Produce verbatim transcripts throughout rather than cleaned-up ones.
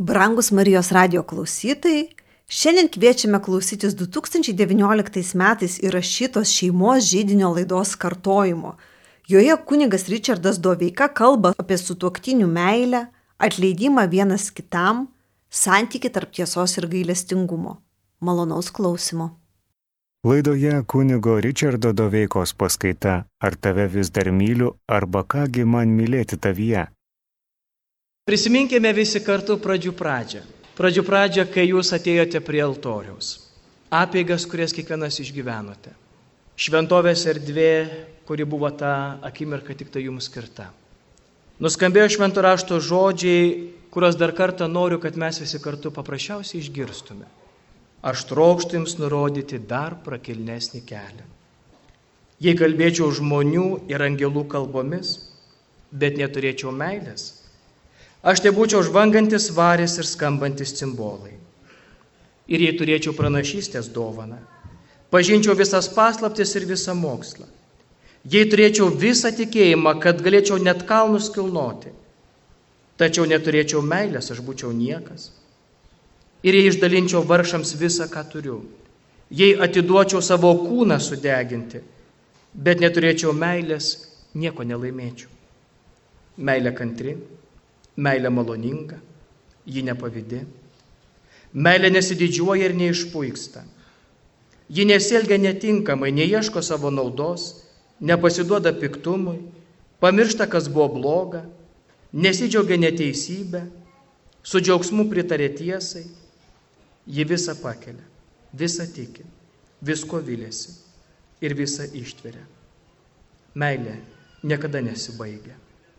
Brangus Marijos radijo klausytojai, šiandien kviečiame klausytis du tūkstančiai devynioliktais metais įrašytos šeimos židinio laidos kartojimo. Joje kunigas Ričardas Doveika kalba apie sutuoktinių meilę, atleidimą vienas kitam, santykį tarp tiesos ir gailestingumo. Malonaus klausimo. Laidoje kunigo Ričardo Doveikos paskaita Ar tave vis dar myliu arba kągi man mylėti tavyje. Prisiminkime visi kartu pradžių pradžią. Pradžių pradžią, kai jūs atėjote prie altoriaus. Apeigas, kurias kiekvienas išgyvenote. Šventovės erdvė, kuri buvo ta akimirka tik tai jums skirta. Nuskambėjo švento rašto žodžiai, kuriuos dar kartą noriu, kad mes visi kartu paprasčiausiai išgirstume. Aš trokštu jums nurodyti dar prakilnesnį kelią. Jei kalbėčiau žmonių ir angelų kalbomis, bet neturėčiau meilės, aš tai būčiau žvangantis varis ir skambantis cimbolai. Ir jei turėčiau pranašystės dovaną, pažinčiau visas paslaptis ir visą mokslą. Jei turėčiau visą tikėjimą, kad galėčiau net kalnus kilnoti, tačiau neturėčiau meilės, aš būčiau niekas. Ir jei išdalinčiau vargšams visą, ką turiu, jei atiduočiau savo kūną sudeginti, bet neturėčiau meilės, nieko nelaimėčiau. Meilė kantri, meilė maloninga, ji nepavydi. Meilė nesididžiuoja ir neišpuiksta. Ji nesielgia netinkamai, neieško savo naudos, nepasiduoda piktumui, pamiršta, kas buvo bloga, nesidžiaugia neteisybė, su džiaugsmu pritarė tiesai. Ji visą pakelia, visą tiki, visko viliasi ir visą ištveria. Meilė niekada nesibaigia.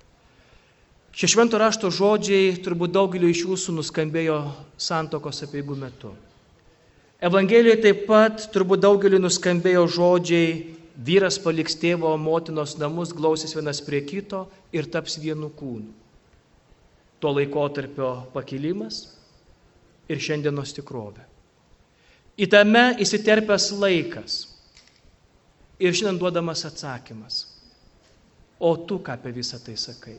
Šie švento rašto žodžiai turbūt daugeliu iš jūsų nuskambėjo santuokos apeigų metu. Evangelijoje taip pat turbūt daugeliu nuskambėjo žodžiai vyras paliks tėvo motinos namus, glausis vienas prie kito ir taps vienu kūnu. Tuo laikotarpio pakilimas ir šiandienos tikrovė. Į tame įsiterpęs laikas ir šiandien duodamas atsakymas. O tu ką apie visą tai sakai?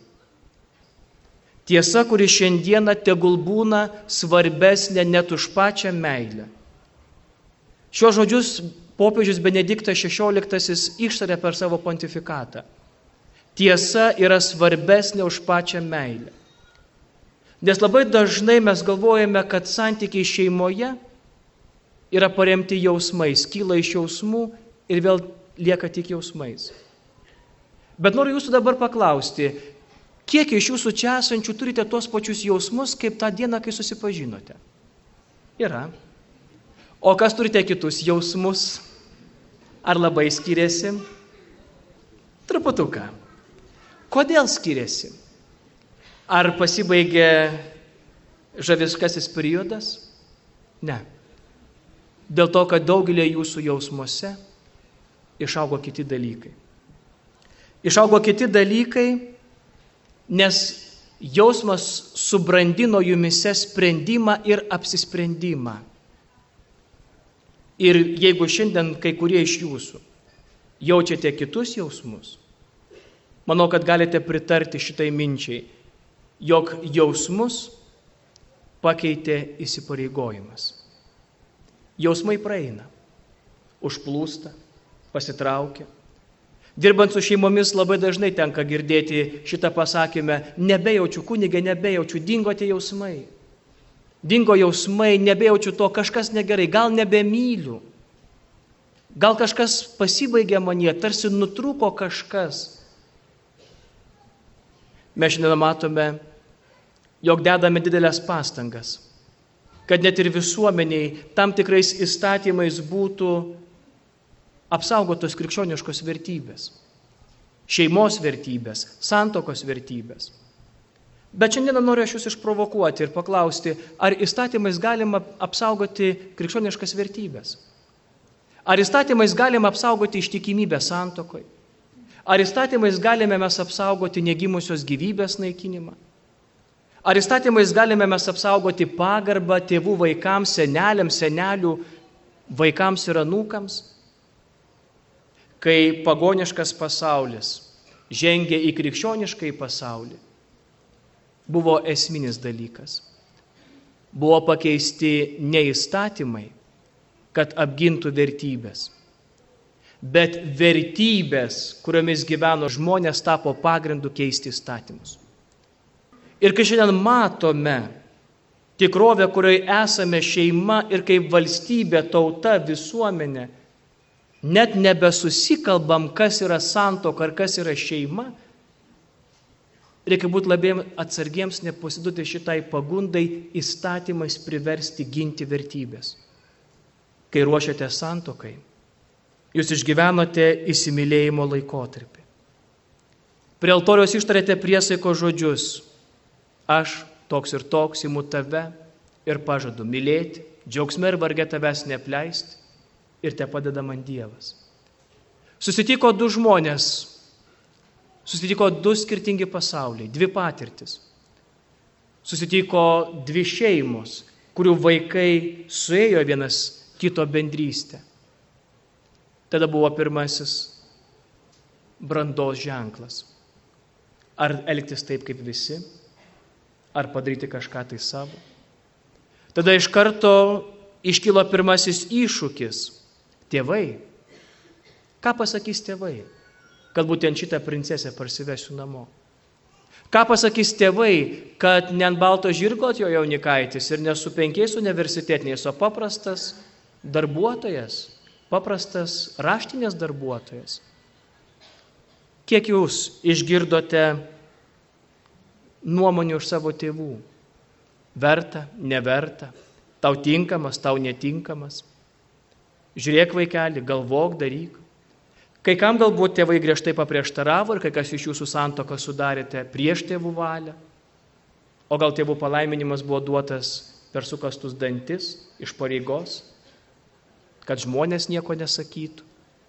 Tiesa, kuri šiandieną tegul būna svarbesnė net už pačią meilę. Šios žodžius popiežius Benediktas šešioliktasis ištarė per savo pontifikatą. Tiesa yra svarbesnė už pačią meilę. Nes labai dažnai mes galvojame, kad santykiai šeimoje yra paremti jausmais, kyla iš jausmų ir vėl lieka tik jausmais. Bet noriu jūsų dabar paklausti, kiek iš jūsų čia esančių turite tuos pačius jausmus, kaip tą dieną, kai susipažinote? Yra. O kas turite kitus jausmus? Ar labai skiriasi? Truputuką. Kodėl skiriasi? Ar pasibaigė žaviškasis periodas? Ne. Dėl to, kad daugelį jūsų jausmuose išaugo kiti dalykai. Išaugo kiti dalykai, nes jausmas subrandino jumise sprendimą ir apsisprendimą. Ir jeigu šiandien kai kurie iš jūsų jaučiate kitus jausmus, manau, kad galite pritarti šitai minčiai, jog jausmus pakeitė įsipareigojimas. Jausmai praeina, užplūsta, pasitraukia. Dirbant su šeimomis labai dažnai tenka girdėti šitą pasakymę, nebejaučiu kunige, nebejaučiu, dingo tie jausmai. Dingo jausmai, nebejaučiu to, kažkas negerai, gal nebemyliu. Gal kažkas pasibaigė manyje, tarsi nutrūko kažkas. Mes šiandien matome, jog dedame didelės pastangas, kad net ir visuomeniai tam tikrais įstatymais būtų apsaugotos krikščioniškos vertybės, šeimos vertybės, santuokos vertybės. Bet šiandien noriu aš jūs išprovokuoti ir paklausti, ar įstatymais galima apsaugoti krikščioniškas vertybės? Ar įstatymais galima apsaugoti ištikimybę santuokoj? Ar įstatymais galime mes apsaugoti negimusios gyvybės naikinimą? Ar įstatymais galime mes apsaugoti pagarbą tėvų vaikams, seneliams, senelių vaikams ir anūkams? Kai pagoniškas pasaulis žengė į krikščioniškąjį pasaulį, buvo esminis dalykas buvo pakeisti ne įstatymai, kad apgintų vertybės, bet vertybės, kuriomis gyveno žmonės, tapo pagrindu keisti įstatymus. Ir kai šiandien matome tikrovę, kurioje esame šeima ir kaip valstybė, tauta, visuomenė, net nebesusikalbam, kas yra santuoka ar kas yra šeima, reikia būti labai atsargiems, nepasiduoti šitai pagundai įstatymais priversti ginti vertybės. Kai ruošiate santuokai, jūs išgyvenote įsimylėjimo laikotarpį. Prie altoriaus ištarėte priesaiko žodžius: aš toks ir toks imu tave ir pažadu mylėti, džiaugsme ir varge tavęs neapleisti, ir te padeda man Dievas. Susitiko du žmonės, susitiko du skirtingi pasauliai, dvi patirtis. Susitiko dvi šeimos, kurių vaikai suėjo vienas kito bendrystę. Tada buvo pirmasis brandos ženklas. Ar elgtis taip kaip visi, ar padaryti kažką tai savo. Tada iš karto iškilo pirmasis iššūkis – tėvai. Ką pasakys tėvai, kad būtent šitą princesę parsivesiu namo? Ką pasakys tėvai, kad ne ant balto žirgo atėjo jaunikaitis ir ne su penkiais universitetiniais, o paprastas darbuotojas, paprastas raštinės darbuotojas? Kiek jūs išgirdote nuomonių iš savo tėvų? Verta, neverta, tau tinkamas, tau netinkamas. Žiūrėk, vaikeli, galvok, daryk. Kai kam galbūt tėvai griežtai paprieštaravo ir kai kas iš jūsų santuoką sudarėte prieš tėvų valią, o gal tėvų palaiminimas buvo duotas per sukastus dantis iš pareigos, kad žmonės nieko nesakytų.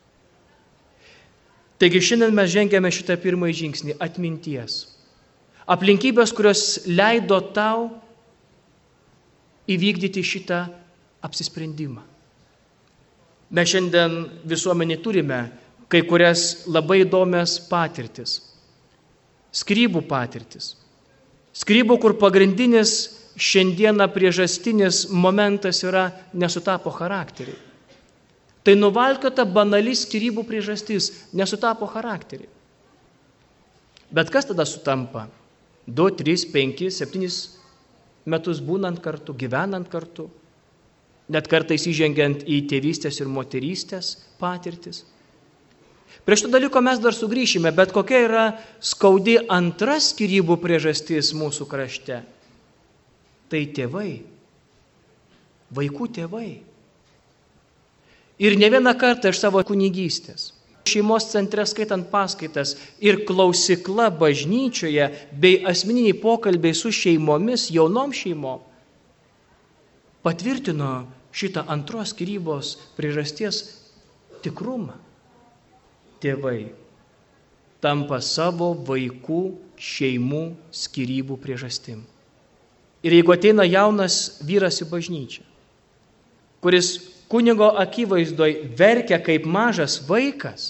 Taigi šiandien mes žengėme šitą pirmąjį žingsnį – atminties. Aplinkybės, kurios leido tau įvykdyti šitą apsisprendimą. Mes šiandien visuomenį turime kai kurias labai įdomias patirtis. Skyrybų patirtis. Skyrybų, kur pagrindinis šiandieną priežastinis momentas yra nesutapo charakteriai. Tai nuvalkiota banali skyrybų priežastis, nesutapo charakteriai. Bet kas tada sutampa? Du, trys, penki, septynis metus būnant kartu, gyvenant kartu, net kartais įžengiant į tėvystės ir moterystės patirtis. Prie šito dalyko mes dar sugrįšime, bet kokia yra skaudi antra skyrybų priežastis mūsų krašte? Tai tėvai, vaikų tėvai. Ir ne vieną kartą iš savo kunigystės, šeimos centre skaitant paskaitas ir klausikla bažnyčioje bei asmeniniai pokalbiai su šeimomis, jaunom šeimom, patvirtino šitą antros skyrybos priežasties tikrumą. Tėvai tampa savo vaikų šeimų skyrybų priežastim. Ir jeigu ateina jaunas vyras į bažnyčią, kuris kunigo akivaizdoj verkia kaip mažas vaikas,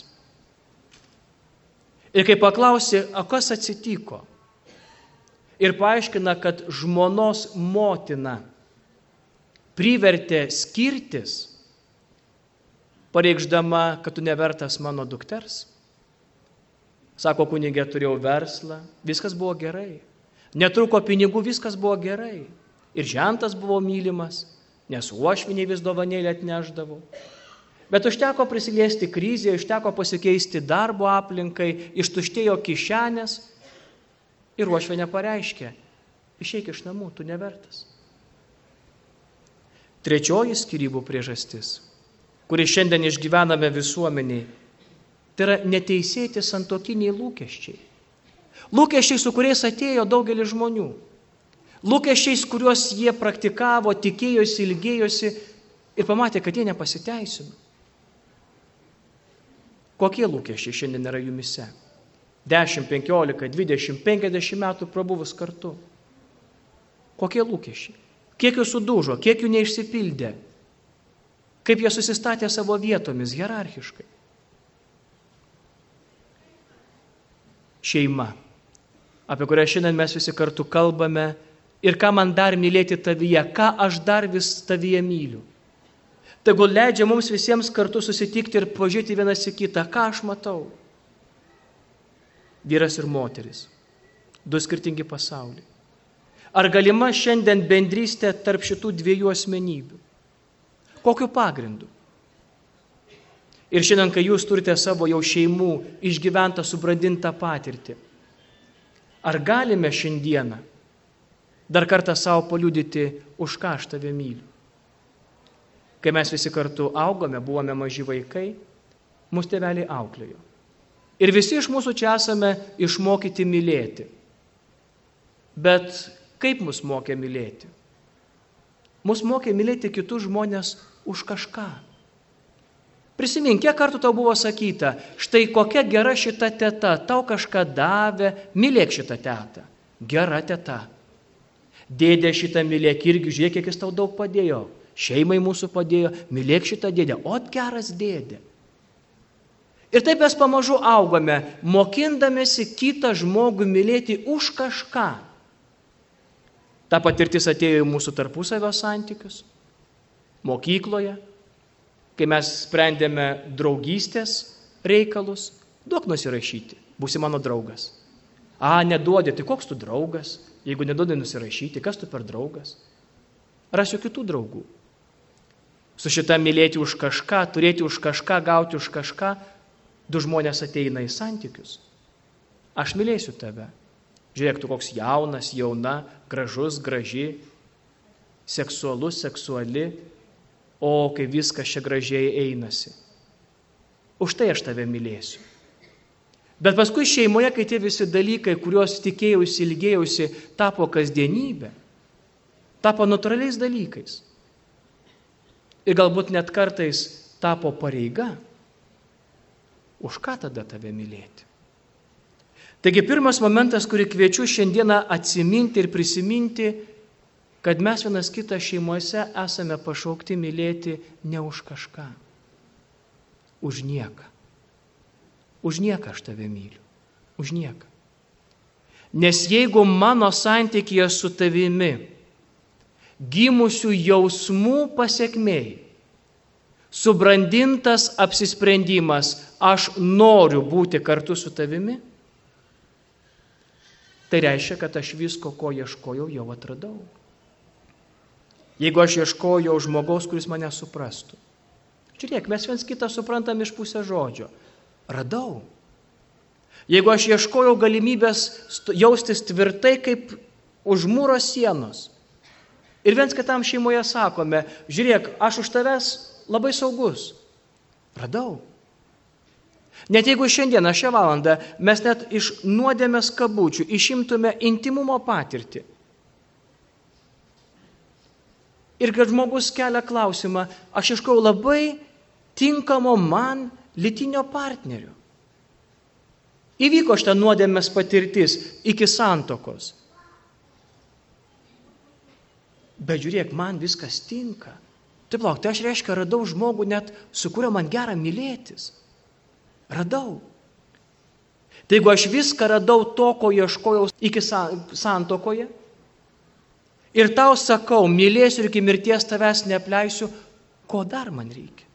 ir kai paklausė, o kas atsitiko, ir paaiškina, kad žmonos motina privertė skirtis, pareikšdama, kad tu nevertas mano dukters. Sako, kunigė, turėjau verslą, viskas buvo gerai. Netruko pinigų, viskas buvo gerai. Ir žentas buvo mylimas, nes uošviniai vis dovanėlį atneždavau. Bet užteko prisiliesti krizėje, užteko pasikeisti darbo aplinkai, ištuštėjo kišenės ir uošvinė pareiškė, išeik iš namų, tu nevertas. Trečioji skyrybų priežastis, kurį šiandien išgyvename visuomeniai, tai yra neteisėti santuokiniai lūkesčiai. Lūkesčiai, su kuriais atėjo daugelis žmonių. Lūkesčiais, kuriuos jie praktikavo, tikėjosi, ilgėjosi ir pamatė, kad jie nepasiteisino. Kokie lūkesčiai šiandien yra jumise? dešimt, penkiolika, dvidešimt, penkiasdešimt metų prabuvus kartu. Kokie lūkesčiai? Kiek jų sudužo, kiek jų neišsipildė? Kaip jie susistatė savo vietomis hierarchiškai? Šeima, apie kurią šiandien mes visi kartu kalbame, Ir ką man dar mylėti tavyje, ką aš dar vis tavyje myliu. Tegul leidžia mums visiems kartu susitikti ir pažiūrėti vienas į kitą, ką aš matau. Vyras ir moteris. Du skirtingi pasauliai. Ar galima šiandien bendrystė tarp šitų dviejų asmenybių? Kokiu pagrindu? Ir šiandien, kai jūs turite savo jau šeimų išgyventą, subrandintą patirtį, ar galime šiandieną dar kartą savo paliudyti, už ką aš tave myliu? Kai mes visi kartu augome, buvome maži vaikai, mus tėveliai auklėjo. Ir visi iš mūsų čia esame išmokyti mylėti. Bet kaip mus mokė mylėti? Mus mokė mylėti kitus žmonės už kažką. Prisimink, kiek kartų tau buvo sakyta, štai kokia gera šita teta, tau kažką davė, mylėk šitą tetą. Gera teta. Dėdė šitą mylėk irgi, žiūrėk, kiek jis tau daug padėjo. Šeimai mūsų padėjo, mylėk šitą dėdę. Ot geras dėdė. Ir taip mes pamažu augame, mokindamėsi kitą žmogų mylėti už kažką. Ta patirtis atėjo į mūsų tarpusavio santykius, mokykloje, kai mes sprendėme draugystės reikalus, duok nusirašyti, būsi mano draugas. A, neduodė, tai koks tu draugas? Jeigu neduodai nusirašyti, kas tu per draugas? Rasiu kitų draugų. Su šita mylėti už kažką, turėti už kažką, gauti už kažką, du žmonės ateina į santykius. Aš mylėsiu tave. Žiūrėk, tu koks jaunas, jauna, gražus, graži, seksualus, seksuali, o kai viskas čia gražiai einasi. Už tai aš tave mylėsiu. Bet paskui šeimoje, kai tie visi dalykai, kuriuos tikėjausi, ilgėjausi, tapo kasdienybė, tapo natūraliais dalykais. Ir galbūt net kartais tapo pareiga. Už ką tada tave mylėti? Taigi pirmas momentas, kurį kviečiu šiandieną atsiminti ir prisiminti, kad mes vienas kitą šeimose esame pašaukti mylėti ne už kažką, už nieką. Už nieką aš tave myliu, už nieką. Nes jeigu mano santykyje su tavimi gimusių jausmų pasekmei, subrandintas apsisprendimas, aš noriu būti kartu su tavimi, tai reiškia, kad aš visko, ko ieškojau, jau atradau. Jeigu aš ieškojau žmogaus, kuris mane suprastų. Žiūrėk, mes viens kitą suprantam iš pusę žodžio. Radau. Jeigu aš ieškojau galimybės jaustis tvirtai kaip už mūro sienos. Ir viens kitam šeimoje sakome, žiūrėk, aš už tavęs labai saugus. Radau. Net jeigu šiandieną, šią valandą, mes net iš nuodėmės kabučių išimtume intimumo patirtį. Ir kad žmogus kelia klausimą, aš ieškau labai tinkamo man lytinio partnerio. Įvyko šitą nuodėmės patirtis iki santokos. Bet žiūrėk, man viskas tinka. Taip lauk, tai aš reiškia radau žmogų net, su kuriuo man gera mylėtis. Radau. Tai jeigu aš viską radau to, ko ieškojau iki santokoje, ir tau sakau, mylėsiu ir iki mirties tavęs neapleisiu, ko dar man reikia?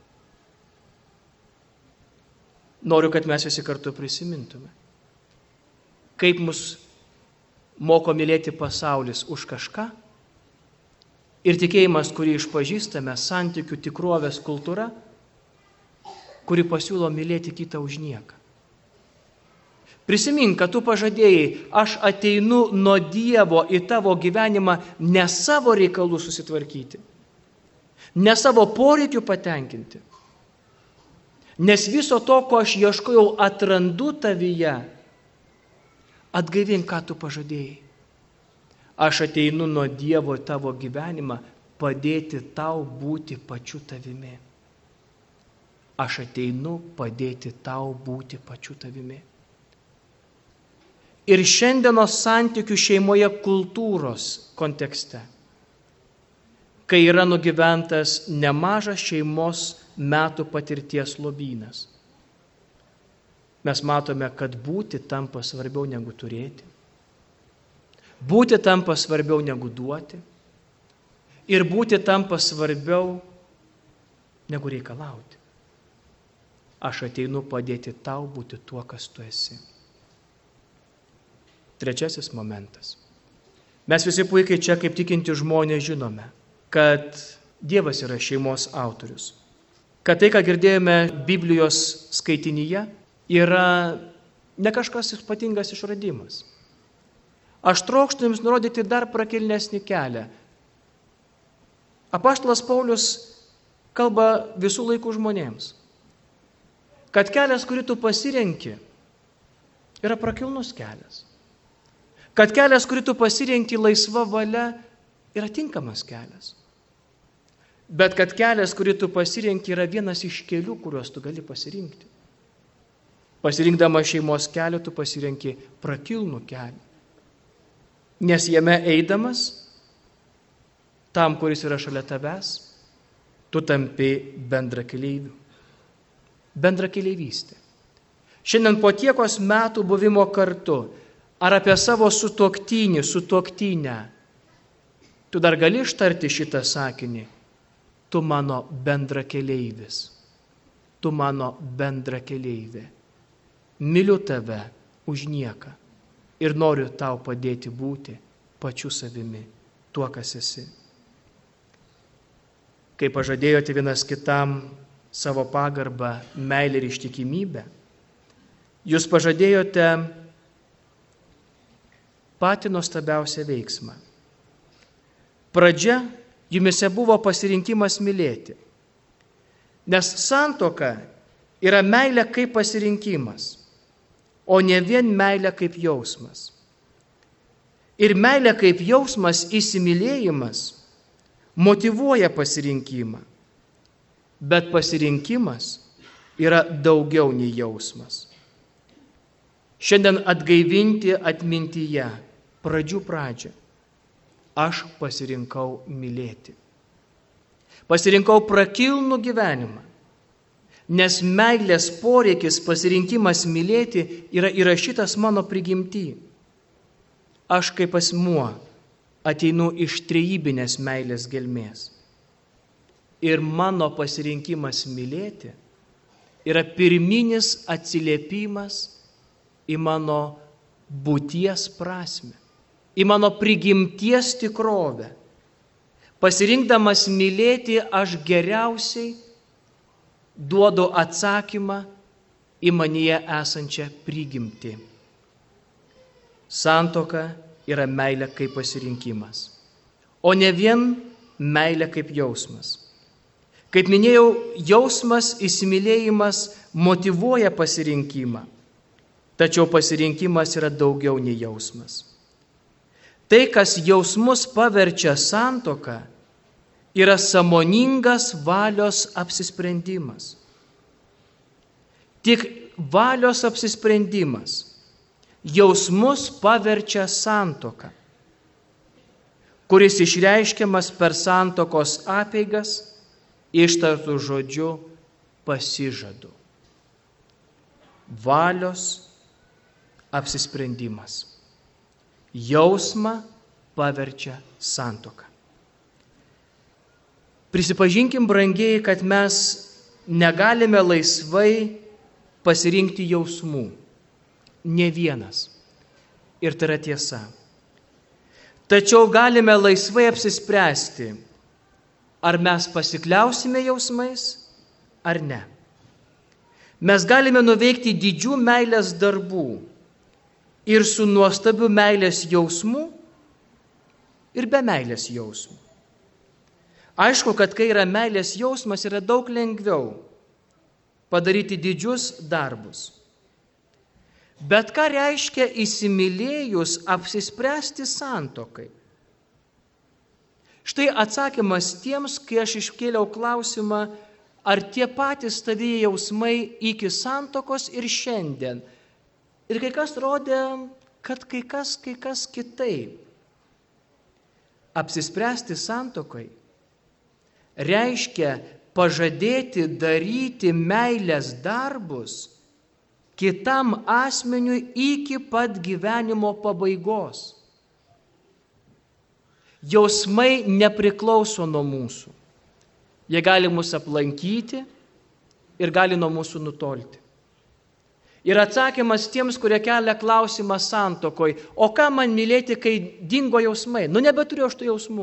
Noriu, kad mes visi kartu prisimintume, kaip mus moko mylėti pasaulis už kažką ir tikėjimas, kurį išpažįstame, santykių tikrovės kultūra, kuri pasiūlo mylėti kitą už nieką. Prisimink, kad tu pažadėjai, aš ateinu nuo Dievo į tavo gyvenimą ne savo reikalų susitvarkyti, ne savo poreikių patenkinti, nes viso to, ko aš ieškojau, atrandu tavyje. Atgaivink, ką tu pažadėjai. Aš ateinu nuo Dievo į tavo gyvenimą padėti tau būti pačiu tavimi. Aš ateinu padėti tau būti pačiu tavimi. Ir šiandienos santykių šeimoje kultūros kontekste, kai yra nugyventas nemažas šeimos metų patirties lobynas, mes matome, kad būti tampa svarbiau negu turėti. Būti tampa svarbiau negu duoti. Ir būti tampa svarbiau negu reikalauti. Aš ateinu padėti tau būti tuo, kas tu esi. Trečiasis momentas. Mes visi puikiai čia, kaip tikinti žmonės, žinome, kad Dievas yra šeimos autorius. Kad tai, ką girdėjome Biblijos skaitinyje, yra ne kažkas ypatingas išradimas. Aš trokštu jums nurodyti dar prakilnesnį kelią. Apaštalas Paulius kalba visų laikų žmonėms, kad kelias, kurį tu pasirenki, yra prakilnus kelias. Kad kelias, kurį tu pasirenki laisva valia, yra tinkamas kelias. Bet kad kelias, kurį tu pasirenki, yra vienas iš kelių, kuriuos tu gali pasirinkti. Pasirinkdama šeimos kelią, tu pasirenki prakilnų kelią. Nes jame eidamas, tam, kuris yra šalia tavęs, tu tampi bendrakeleiviu. Bendrakeleivystė. Šiandien po tiekos metų buvimo kartu, ar apie savo sutuoktinį, sutuoktinę, tu dar gali ištarti šitą sakinį: tu mano bendrakeleivis, tu mano bendrakeleivė. Myliu tave už nieką ir noriu tau padėti būti pačiu savimi, tuo, kas esi. Kai pažadėjote vienas kitam savo pagarbą, meilę ir ištikimybę, jūs pažadėjote patį nuostabiausią veiksmą. Pradžia jumise buvo pasirinkimas mylėti, nes santuoka yra meilė kaip pasirinkimas, o ne vien meilė kaip jausmas. Ir meilė kaip jausmas, įsimylėjimas, motyvuoja pasirinkimą, bet pasirinkimas yra daugiau nei jausmas. Šiandien atgaivinti atmintyje pradžių pradžią. Aš pasirinkau mylėti. Pasirinkau prakilnų gyvenimą, nes meilės poreikis, pasirinkimas mylėti yra įrašytas mano prigimty. Aš kaip asmuo ateinu iš trejybinės meilės gelmės. Ir mano pasirinkimas mylėti yra pirminis atsiliepimas į mano būties prasmę, į mano prigimties tikrovę. Pasirinkdamas mylėti, aš geriausiai duodu atsakymą į manyje esančią prigimtį. Santuoka yra meilė kaip pasirinkimas, o ne vien meilė kaip jausmas. Kaip minėjau, jausmas, įsimylėjimas motyvuoja pasirinkimą, tačiau pasirinkimas yra daugiau nei jausmas. Tai, kas jausmus paverčia santuoką, yra sąmoningas valios apsisprendimas. Tik valios apsisprendimas jausmus paverčia santuoką, kuris išreiškiamas per santuokos apeigas ištartų žodžiu pasižadu. Valios apsisprendimas. Jausmą paverčia santuoką. Prisipažinkim, brangieji, kad mes negalime laisvai pasirinkti jausmų. Ne vienas. Ir tai yra tiesa. Tačiau galime laisvai apsispręsti, ar mes pasikliausime jausmais, ar ne. Mes galime nuveikti didžių meilės darbų ir su nuostabiu meilės jausmu, ir be meilės jausmų. Aišku, kad kai yra meilės jausmas, yra daug lengviau padaryti didžius darbus. Bet ką reiškia įsimylėjus apsispręsti santuokai? Štai atsakymas tiems, kai aš iškėliau klausimą, ar tie patys tavyje jausmai iki santuokos ir šiandien. Ir kai kas rodė, kad kai kas, kai kas kitaip. Apsispręsti santuokai reiškia pažadėti daryti meilės darbus kitam asmeniui iki pat gyvenimo pabaigos. Jausmai nepriklauso nuo mūsų. Jie gali mus aplankyti ir gali nuo mūsų nutolti. Ir atsakymas tiems, kurie kelia klausimą santokoj, o ką man mylėti, kai dingo jausmai? Nu, nebeturiu aš tų jausmų.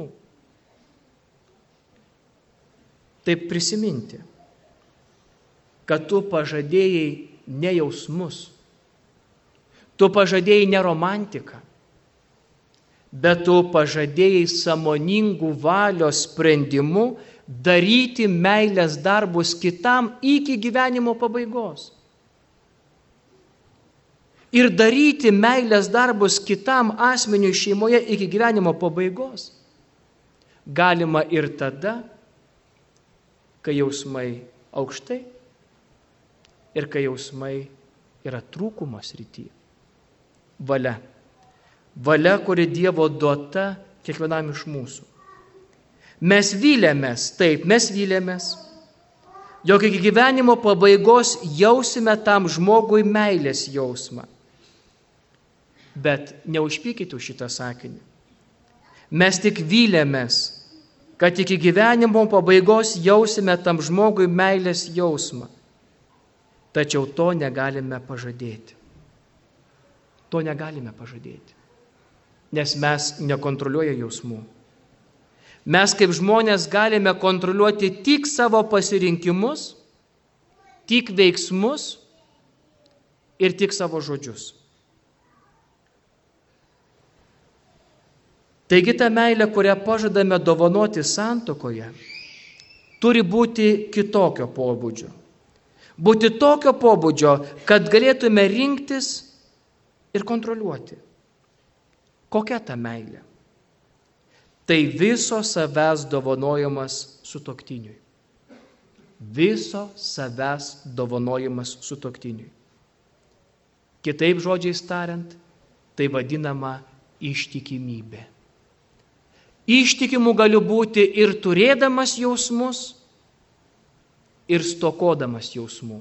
Taip prisiminti, kad tu pažadėjai ne jausmus, tu pažadėjai ne romantiką, bet tu pažadėjai sąmoningų valios sprendimu daryti meilės darbus kitam iki gyvenimo pabaigos. Ir daryti meilės darbus kitam asmeniui šeimoje iki gyvenimo pabaigos galima ir tada, kai jausmai aukštai ir kai jausmai yra trūkumo srityje. Valia. Valia, kuri Dievo duota kiekvienam iš mūsų. Mes vylėmės, taip, mes vylėmės, jog iki gyvenimo pabaigos jausime tam žmogui meilės jausmą. Bet neužpykite už šitą sakinį. Mes tik vylėmės, kad iki gyvenimo pabaigos jausime tam žmogui meilės jausmą. Tačiau to negalime pažadėti. To negalime pažadėti. Nes mes nekontroliuoja jausmų. Mes kaip žmonės galime kontroliuoti tik savo pasirinkimus, tik veiksmus ir tik savo žodžius. Taigi ta meilė, kurią pažadame dovanoti santuokoje, turi būti kitokio pobūdžio. Būti tokio pobūdžio, kad galėtume rinktis ir kontroliuoti. Kokia ta meilė? Tai viso savęs dovanojimas sutuoktiniui. Viso savęs dovanojimas sutuoktiniui. Kitaip žodžiais tariant, tai vadinama ištikimybė. Ištikimų galiu būti ir turėdamas jausmus, ir stokodamas jausmų.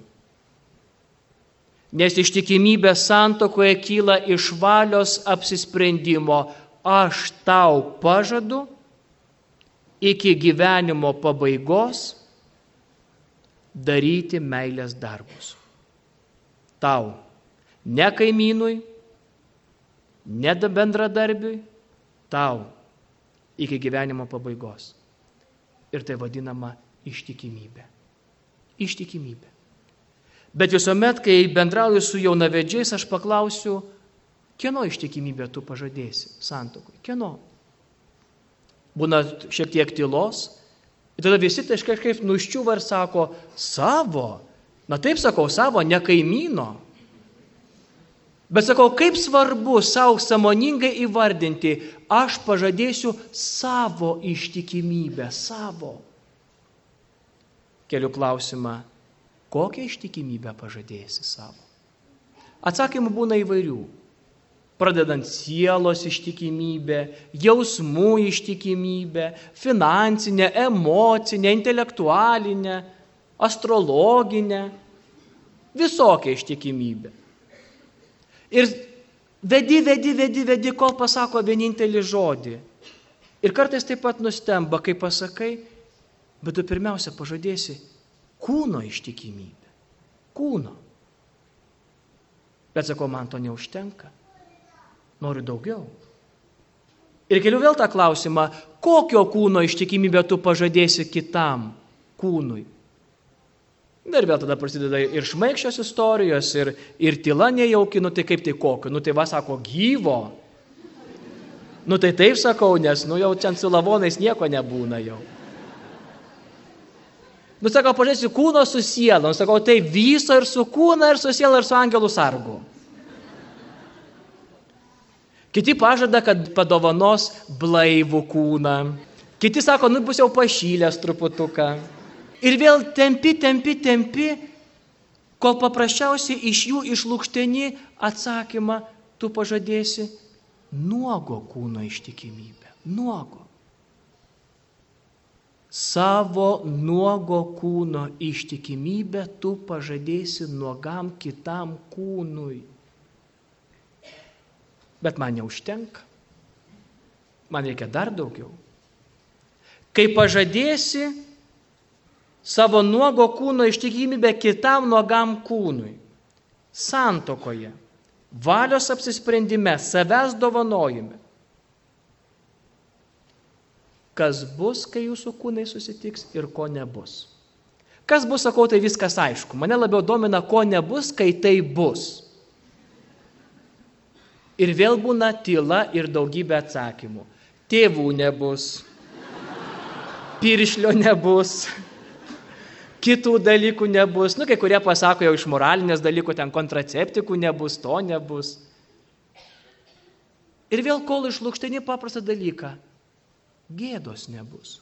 Nes ištikimybė santuokoje kyla iš valios apsisprendimo. Aš tau pažadu iki gyvenimo pabaigos daryti meilės darbus. Tau, ne kaimynui, ne bendradarbiui, tau iki gyvenimo pabaigos. Ir tai vadinama ištikimybė. Ištikimybė. Bet visuomet, kai bendrauju su jaunavedžiais, aš paklausiu, kieno ištikimybę tu pažadėsi santuokoj? Kieno? Būna šiek tiek tylos, ir tada visi tai kažkaip nuščiūva ir sako, savo. Na taip sakau, savo, ne kaimyno. Bet sakau, kaip svarbu savo sąmoningai įvardinti, aš pažadėsiu savo ištikimybę, savo. Keliu klausimą, kokią ištikimybę pažadėsi savo? Atsakymų būna įvairių. Pradedant sielos ištikimybę, jausmų ištikimybę, finansinę, emocinę, intelektualinę, astrologinę, visokią ištikimybę. Ir vedi, vedi, vedi, vedi, kol pasako vienintelį žodį. Ir kartais taip pat nustemba, kai pasakai, bet tu pirmiausia pažadėsi kūno ištikimybę. Kūno. Bet sakau, man to neužtenka. Noriu daugiau. Ir keliu vėl tą klausimą, kokio kūno ištikimybę tu pažadėsi kitam kūnui. Ir vėl tada prasideda ir šmaikščios istorijos, ir, ir tyla nejauki, nu tai kaip tai kokio, nu tai va sako gyvo. Nu tai taip sakau, nes nu jau čia su lavonais nieko nebūna jau. Nu sakau, pažadėsiu kūno su siela, nu sakau, tai viso ir su kūna, ir su siela, ir su angelų sargu. Kiti pažada, kad padovanos blaivų kūną. Kiti sako, nu bus jau pašylęs truputuką. Ir vėl tempi, tempi, tempi, kol paprasčiausiai iš jų išlukšteni atsakymą, tu pažadėsi nuogo kūno ištikimybę. Nuogo. Savo nuogo kūno ištikimybę tu pažadėsi nuogam kitam kūnui. Bet man neužtenka. Man reikia dar daugiau. Kai pažadėsi savo nuogo kūno ištikimybę kitam nuogam kūnui, santuokoje, valios apsisprendime, savęs dovanojime, kas bus, kai jūsų kūnai susitiks ir ko nebus. Kas bus, sakau, tai viskas aišku. Mane labiau domina, ko nebus, kai tai bus. Ir vėl būna tyla ir daugybė atsakymų. Tėvų nebus, piršlio nebus, kitų dalykų nebus. Nu, kai kurie pasako jau iš moralinės dalykų, ten kontraceptikų nebus, to nebus. Ir vėl kol išlukšteni paprastą dalyką, gėdos nebus.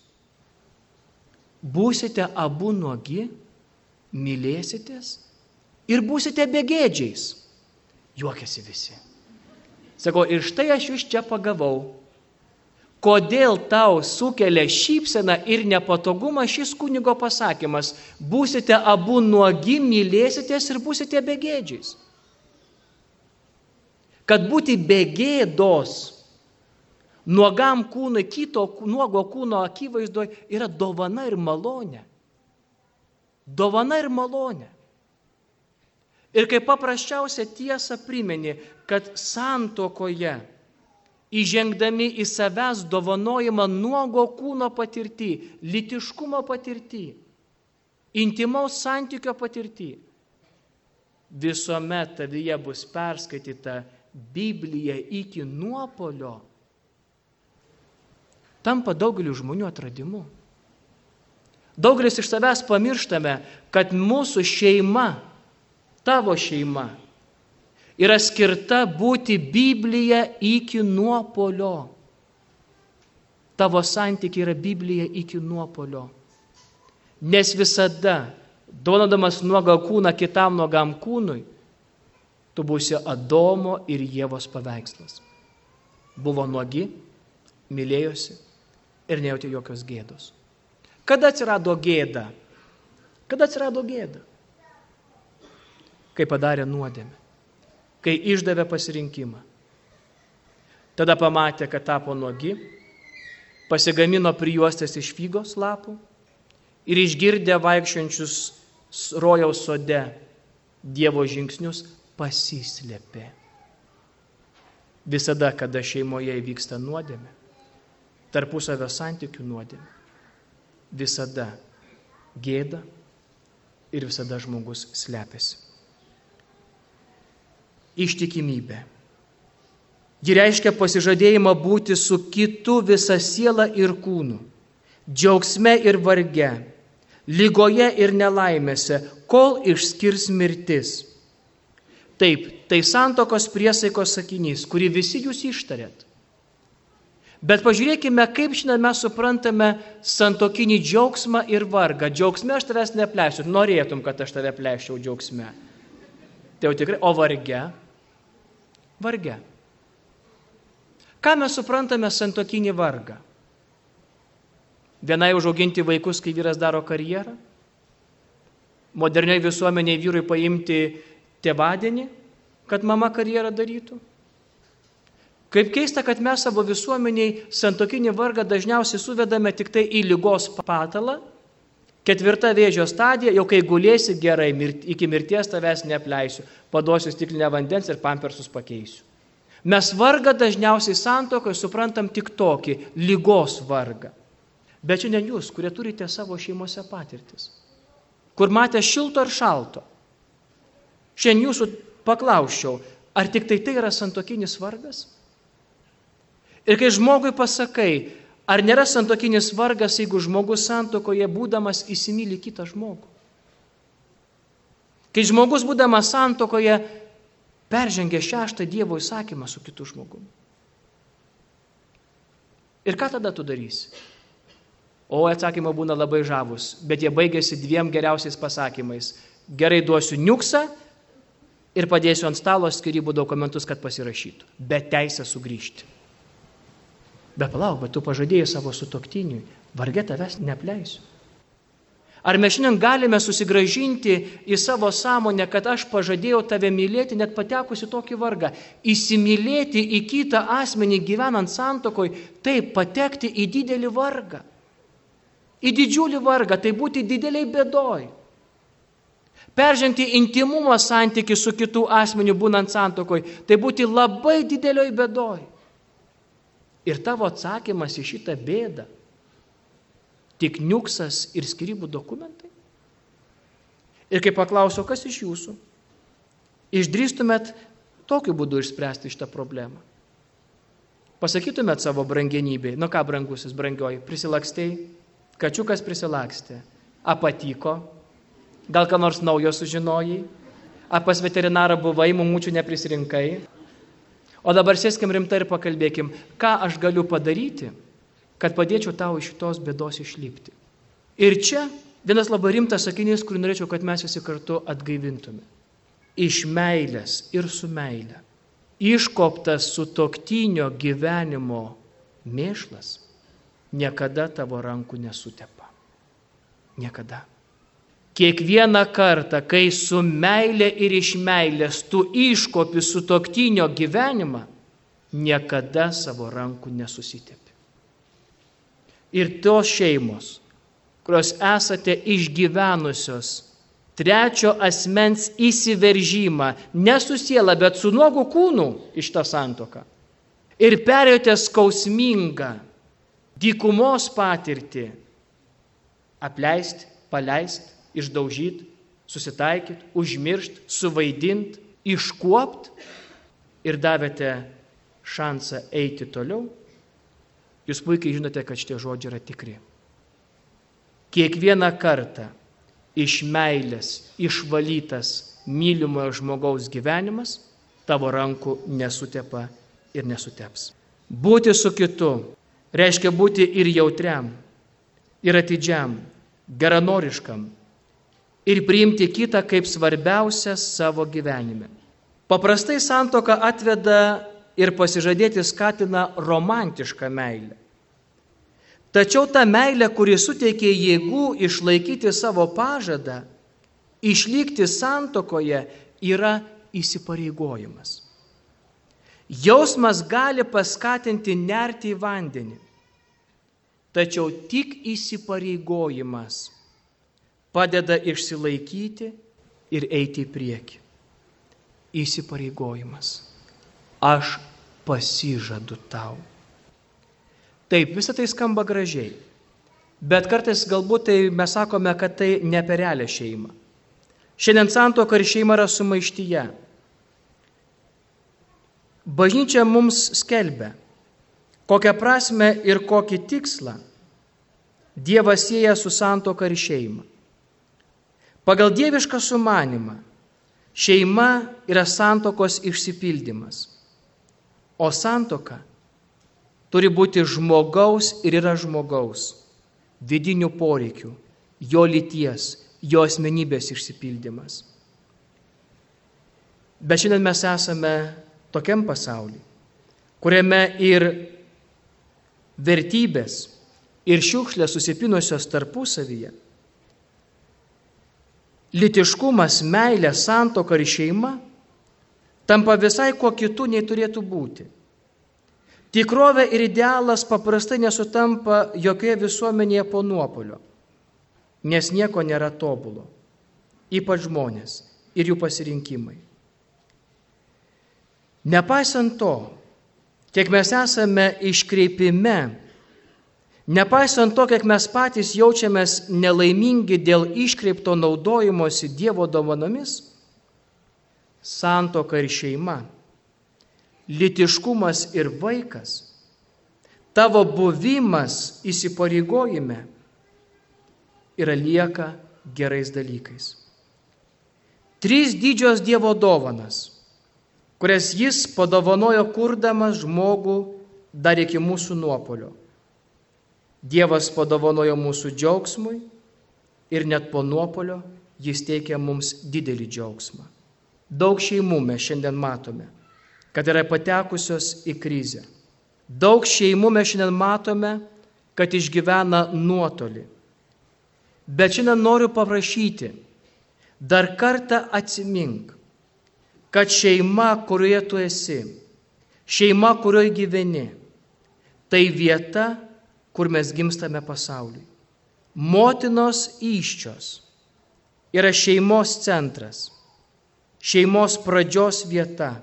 Būsite abu nuogi, mylėsitės ir būsite begėdžiais. Juokiasi visi. Sakau, ir štai aš jūs čia pagavau. Kodėl tau sukelia šypseną ir nepatogumą šis kunigo pasakymas? Būsite abu nuogi, mylėsitės ir būsite begėdžiais. Kad būti begėdos nuogam kūnui, kito nuogo kūno akivaizdoje yra dovana ir malonė. Dovana ir malonė. Ir kaip paprasčiausia tiesa primeni, kad santuokoje, įžengdami į savęs dovanojimą nuogo kūno patirtį, lytiškumo patirtį, intimaus santykio patirtį, visuomet tavyje bus perskaityta Biblija iki nuopolio, tampa daugeliu žmonių atradimu. Daugelis iš savęs pamirštame, kad mūsų šeima, tavo šeima, yra skirta būti Biblija iki nuopolio. Tavo santykiai yra Biblija iki nuopolio. Nes visada, dovanodamas nuogą kūną kitam nuogam kūnui, tu būsi Adomo ir Ievos paveikslas. Buvo nuogi, mylėjosi ir nejautė jokios gėdos. Kada atsirado gėda? Kada atsirado gėda? Kai padarė nuodėmę, kai išdavė pasirinkimą. Tada pamatė, kad tapo nuogi, pasigamino prijuostės iš figos lapų ir išgirdę vaikščiančius rojaus sode Dievo žingsnius pasislėpė. Visada, kada šeimoje įvyksta nuodėmė, tarpusavio santykių nuodėmė, visada gėda ir visada žmogus slepiasi. Ištikimybė. Ji reiškia pasižadėjimą būti su kitu visa siela ir kūnu, džiaugsme ir varge, lygoje ir nelaimėse, kol išskirs mirtis. Taip, tai santuokos priesaikos sakinys, kurį visi jūs ištarėt. Bet pažiūrėkime, kaip šiandien mes suprantame santuokinį džiaugsmą ir vargą. Džiaugsme aš tavęs neapleisiu. Norėtum, kad aš tave apleisčiau džiaugsme. Tai jau tikrai. O varge? Varge. Ką mes suprantame santuokinį vargą? Vienai užauginti vaikus, kai vyras daro karjerą? Moderniai visuomeniai vyrui paimti tėvadienį, kad mama karjerą darytų? Kaip keista, kad mes savo visuomeniai santuokinį vargą dažniausiai suvedame tik tai į ligos patalą, ketvirta vėžio stadija, jau kai gulėsi gerai, iki mirties tavęs neapleisiu, paduosiu stiklinę vandens ir pampersus pakeisiu. Mes vargą dažniausiai santuokoje suprantam tik tokį, ligos vargą. Bet šiandien jūs, kurie turite savo šeimose patirtis, kur matė šilto ar šalto, šiandien jūsų paklausčiau, ar tik tai tai yra santuokinis vargas? Ir kai žmogui pasakai, ar nėra santuokinis vargas, jeigu žmogus santuokoje būdamas įsimyli kitą žmogų? Kai žmogus būdamas santuokoje peržengia šeštą Dievo įsakymą su kitu žmogumi. Ir ką tada tu darysi? O atsakymai būna labai žavus, bet jie baigėsi dviem geriausiais pasakymais. Gerai duosiu niuksą ir padėsiu ant stalo skyrybų dokumentus, kad pasirašytų. Bet teisę sugrįžti. Bet palauk, bet tu pažadėjai savo sutuoktiniui, varge tavęs neapleisiu. Ar mes šiandien galime susigrąžinti į savo sąmonę, kad aš pažadėjau tave mylėti, net patekusi tokį vargą. Įsimylėti į kitą asmenį gyvenant santokoj, taip patekti į didelį vargą. Į didžiulį vargą, tai būti dideliai bėdoj. Peržengti intimumo santykių su kitų asmeniu būnant santokoj, tai būti labai didelioj bėdoj. Ir tavo atsakymas į šitą bėdą tik niuksas ir skyrybų dokumentai? Ir kai paklausiau, kas iš jūsų, išdrįstumėt tokiu būdu išspręsti šitą problemą? Pasakytumėt savo brangenybei, nu ką brangusis, brangioji, prisilakstei, kačiukas prisilakstė, apatiko, gal ką nors naujo sužinojai, ar pas veterinarą buvai, mumučių neprisrinkai, o dabar sėskim rimtai ir pakalbėkim, ką aš galiu padaryti, kad padėčiau tau iš šitos bėdos išlipti. Ir čia vienas labai rimtas sakinys, kurį norėčiau, kad mes visi kartu atgaivintume. Iš meilės ir su meile iškoptas sutuoktinio gyvenimo mėšlas niekada tavo rankų nesutepa. Niekada. Kiekvieną kartą, kai su meilė ir iš meilės tu iškopi sutuoktinio gyvenimą, niekada savo rankų nesusitepi. Ir tos šeimos, kurios esate išgyvenusios trečio asmens įsiveržimą, ne su siela, bet su nuogu kūnu iš tą santuoką. Ir perėjote skausmingą dykumos patirtį, apleist, paleist, išdaužyt, susitaikyt, užmiršt, suvaidint, iškuopt ir davėte šansą eiti toliau. Jūs puikiai žinote, kad šitie žodžiai yra tikri. Kiekvieną kartą iš meilės išvalytas mylimojo žmogaus gyvenimas tavo rankų nesutepa ir nesuteps. Būti su kitu reiškia būti ir jautriam, ir atidžiam, geranoriškam ir priimti kitą kaip svarbiausią savo gyvenime. Paprastai santuoka atveda ir pasižadėti skatina romantišką meilę. Tačiau ta meilė, kuri suteikia jėgų išlaikyti savo pažadą, išlikti santuokoje, yra įsipareigojimas. Jausmas gali paskatinti nerti į vandenį, tačiau tik įsipareigojimas padeda išsilaikyti ir eiti į priekį. Įsipareigojimas. Aš pasižadu tau. Taip, visą tai skamba gražiai, bet kartais galbūt tai mes sakome, kad tai ne apie realią šeimą. Šiandien santuoka ir šeima yra sumaištyje. Bažnyčia mums skelbia, kokią prasmę ir kokį tikslą Dievas sieja su santuoka ir šeima. Pagal dievišką sumanimą, šeima yra santuokos išsipildymas. O santuoka turi būti žmogaus ir yra žmogaus vidinių poreikių, jo lyties, jo asmenybės išsipildymas. Bet šiandien mes esame tokiam pasauly, kuriame ir vertybės, ir šiukšlės susipinusios tarpusavyje. Lytiškumas, meilė, santuoka ir šeima tampa visai kuo kitu nei turėtų būti. Tikrovė ir idealas paprastai nesutampa jokioje visuomenėje po nuopuolio, nes nieko nėra tobulo, ypač žmonės ir jų pasirinkimai. Nepaisant to, kiek mes esame iškreipime, nepaisant to, kiek mes patys jaučiamės nelaimingi dėl iškreipto naudojimosi Dievo dovanomis, santuoka ir šeima, lytiškumas ir vaikas, tavo buvimas įsipareigojime yra lieka gerais dalykais. Trys didžios Dievo dovanas, kurias jis padovanojo kurdamas žmogų dar iki mūsų nuopuolio. Dievas padovanojo mūsų džiaugsmui ir net po nuopuolio jis teikia mums didelį džiaugsmą. Daug šeimų mes šiandien matome, kad yra patekusios į krizę. Daug šeimų mes šiandien matome, kad išgyvena nuotolį. Bet šiandien noriu paprašyti, dar kartą atsimink, kad šeima, kurioje tu esi, šeima, kurioje gyveni, tai vieta, kur mes gimstame pasauliui. Motinos įsčios yra šeimos centras, šeimos pradžios vieta.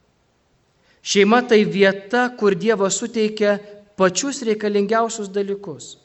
Šeima tai vieta, kur Dievas suteikia pačius reikalingiausius dalykus.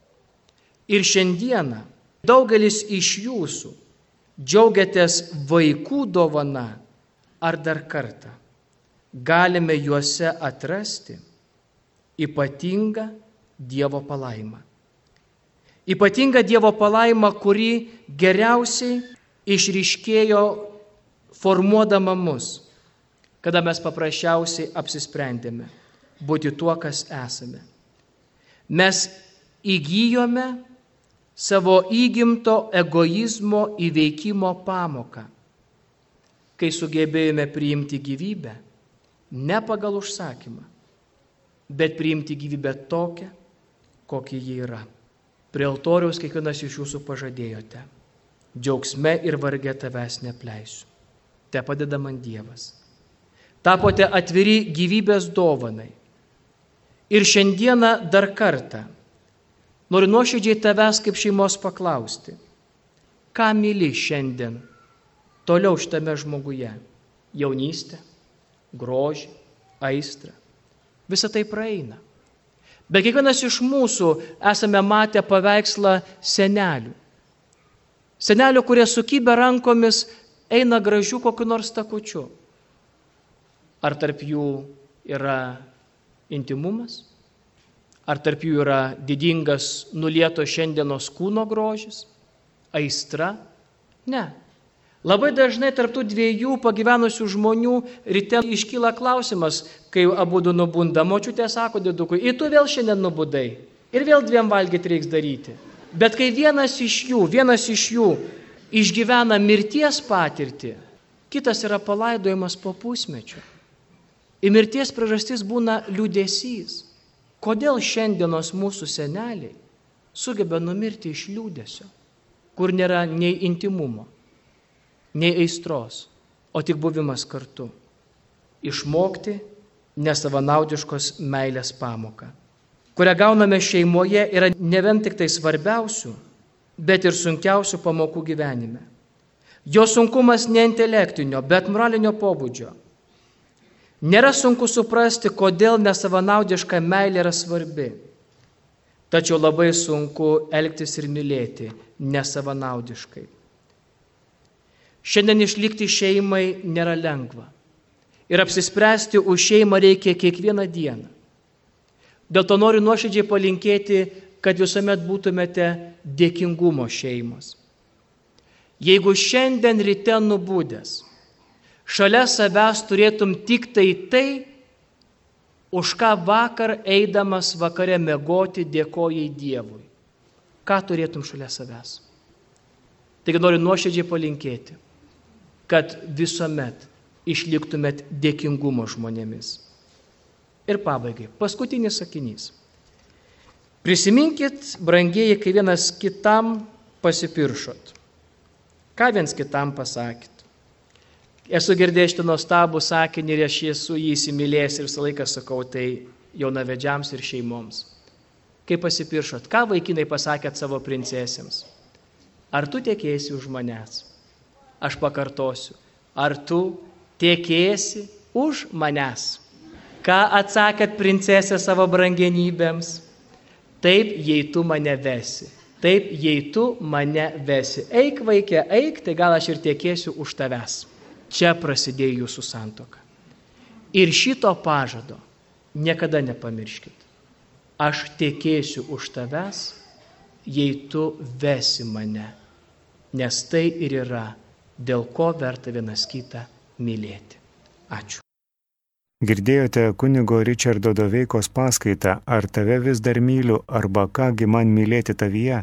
Ir šiandieną daugelis iš jūsų džiaugiatės vaikų dovana, ar dar kartą galime juose atrasti ypatingą Dievo palaimą. Ypatingą Dievo palaimą, kuri geriausiai išryškėjo formuodama mus, kada mes paprasčiausiai apsisprendėme būti tuo, kas esame. Mes įgyjome savo įgimto egoizmo įveikimo pamoką, kai sugebėjome priimti gyvybę ne pagal užsakymą, bet priimti gyvybę tokią, kokia ji yra. Prie altoriaus kiekvienas iš jūsų pažadėjote: džiaugsme ir varge tavęs neapleisiu. Te padeda man Dievas. Tapote atviri gyvybės dovanai. Ir šiandieną dar kartą noriu nuoširdžiai tavęs kaip šeimos paklausti, ką myli šiandien toliau šitame žmoguje? Jaunystę, grožį, aistrą. Visa tai praeina. Bet kiekvienas iš mūsų esame matę paveikslą senelių. Senelių, kurie sukibę rankomis eina gražių kokiu nors takučiu. Ar tarp jų yra intimumas? Ar tarp jų yra didingas nulieto šiandienos kūno grožis? Aistra? Ne. Labai dažnai tarp tų dviejų pagyvenusių žmonių ryte iškyla klausimas, kai abudu nubunda. Močiutė sako dėdukui: "Ir tu vėl šiandien nubudai. Ir vėl dviem valgyti reiks daryti." Bet kai vienas iš jų, vienas iš jų išgyvena mirties patirtį, kitas yra palaidojimas po pusmečio. Ir mirties priežastis būna liūdesys. Kodėl šiandienos mūsų seneliai sugeba numirti iš liūdesio, kur nėra nei intimumo, nei aistros, o tik buvimas kartu? Išmokti nesavanaudiškos meilės pamoką, kurią gauname šeimoje, yra ne vien tik tai svarbiausių, bet ir sunkiausių pamokų gyvenime. Jo sunkumas ne intelektinio, bet moralinio pobūdžio. Nėra sunku suprasti, kodėl nesavanaudiška meilė yra svarbi. Tačiau labai sunku elgtis ir mylėti nesavanaudiškai. Šiandien išlikti šeimai nėra lengva. Ir apsispręsti už šeimą reikia kiekvieną dieną. Dėl to noriu nuoširdžiai palinkėti, kad visuomet būtumėte dėkingumo šeimos. Jeigu šiandien ryte nubudęs šalia savęs turėtum tik tai tai, už ką vakar eidamas vakare miegoti dėkojai Dievui, ką turėtum šalia savęs? Taigi noriu nuoširdžiai palinkėti, kad visuomet išliktumėt dėkingumo žmonėmis. Ir pabaigai, paskutinis sakinys. Prisiminkit, brangieji, kai vienas kitam pasipiršot. Ką viens kitam pasakėt? Esu girdėjęs šitą nuostabų sakinį ir aš esu jį įsimylėjęs ir visą laiką sakau tai jaunavedžiams ir šeimoms. Kai pasipiršot, ką vaikinai pasakėt savo princesėms? Ar tu tekėsi už manęs? Aš pakartosiu. Ar tu tekėsi už manęs? Ką atsakėt princesė savo brangenybėms? Taip, jei tu mane vesi. Taip, jei tu mane vesi. Eik, vaikė, eik, tai gal aš ir tekėsiu už tavęs. Čia prasidėjo jūsų santuoka. Ir šito pažado niekada nepamirškit. Aš tekėsiu už tavęs, jei tu vesi mane. Nes tai ir yra, dėl ko verta vienas kitą mylėti. Ačiū. Girdėjote kunigo Ričardo Doveikos paskaitą "Ar tave vis dar myliu" arba "Kągi man mylėti tavyje".